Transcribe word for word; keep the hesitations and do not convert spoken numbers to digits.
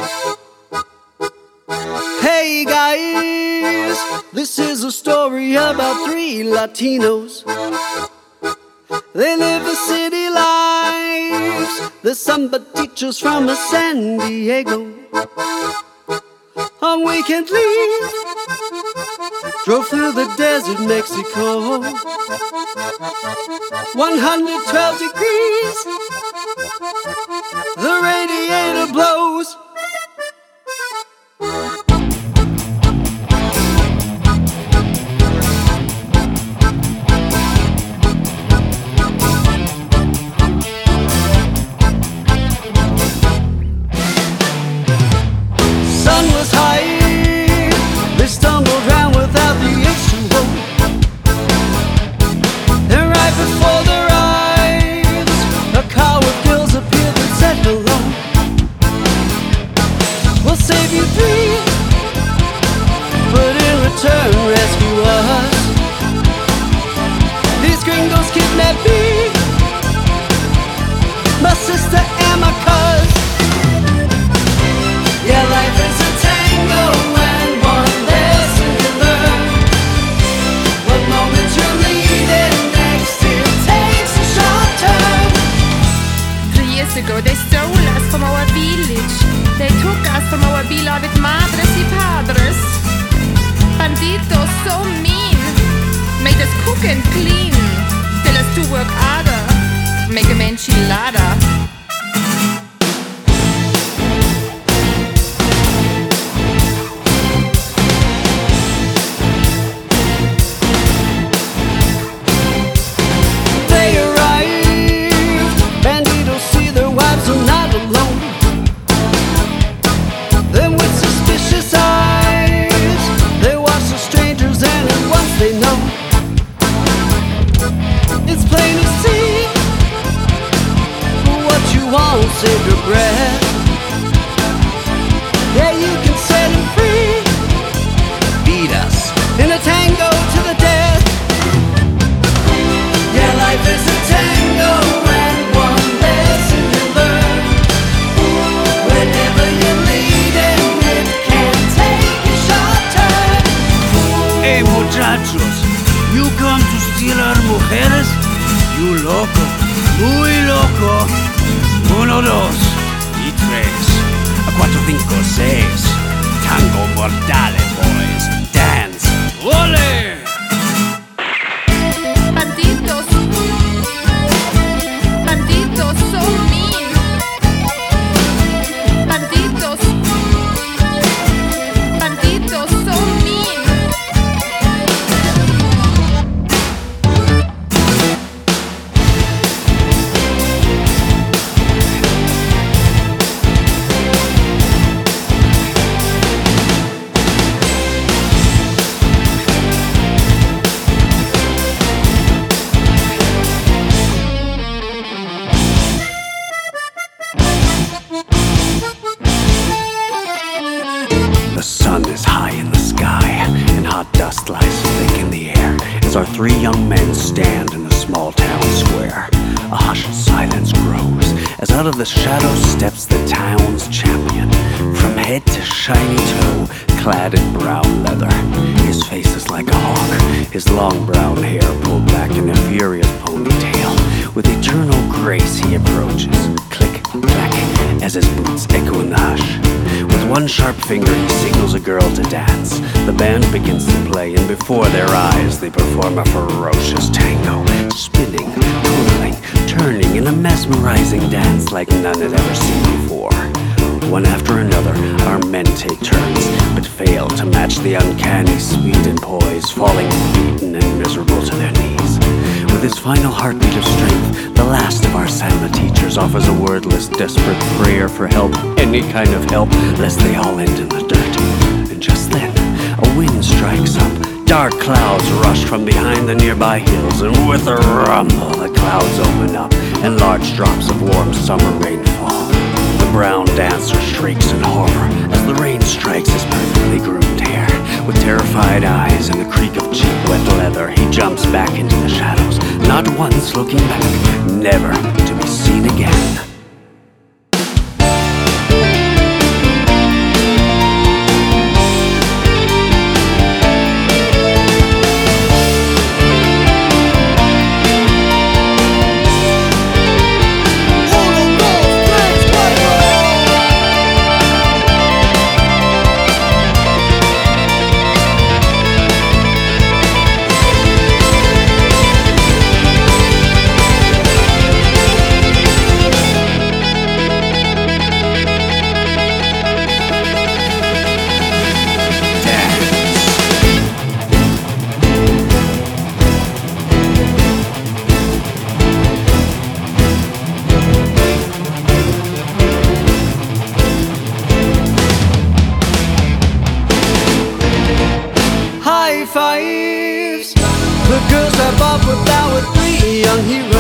Hey guys, this is a story about three Latinos. They live the city lives. The samba teachers from San Diego. On weekend leave, drove through the desert Mexico. one hundred twelve degrees, the radiator blows. Sun was high, they stumbled round without the H two O. And right before their eyes, a car with gills appeared that said hello. We'll save you three, but in return rescue us. These gringos kidnapped me, my sister and my cuz. Yeah, life is a tango and one lesson you learn. One moment you're leading, next it takes a short turn. Three years ago they stole us from our village. They took us from our beloved madres y padres. Banditos so mean, made us cook and clean, tell us to work harder, make a enchilada. Save your breath. Yeah, you can set him free. Beat us in a tango to the death. Yeah, life is a tango and one lesson you learn. Whenever you're leading, it can take a short turn. Hey muchachos, you come to steal our mujeres? You loco, muy loco. Uno, dos y tres, a cuatro, cinco, seis. Tango mortale, boys. Dance, ole! Banditos, banditos so mean. Banditos, banditos so mean. The sun is high in the sky, and hot dust lies thick in the air as our three young men stand in a small town square. A hushed silence grows as out of the shadows steps the town's champion. From head to shiny toe, clad in brown leather. His face is like a hawk, his long brown hair pulled back in a furious ponytail. With eternal grace he approaches, click, clack, as his boots echo in the hush. With one sharp finger he signals a girl to dance. The band begins to play, and before their eyes they perform a ferocious tango, spinning, twirling, turning in a mesmerizing dance like none had ever seen before. One after another, our men take turns, but fail to match the uncanny speed and poise, falling beaten and miserable to their knees. With his final heartbeat of strength, the last of our samba teachers offers a wordless, desperate prayer for help, any kind of help, lest they all end in the dirt. And just then, a wind strikes up. Dark clouds rush from behind the nearby hills, and with a rumble, the clouds open up, and large drops of warm summer rain fall. The brown dancer shrieks in horror as the rain strikes his perfectly groomed hair. With terrified eyes and the creak of cheap wet leather, he jumps back into the shadows, not once looking back, never to be seen again. young hero.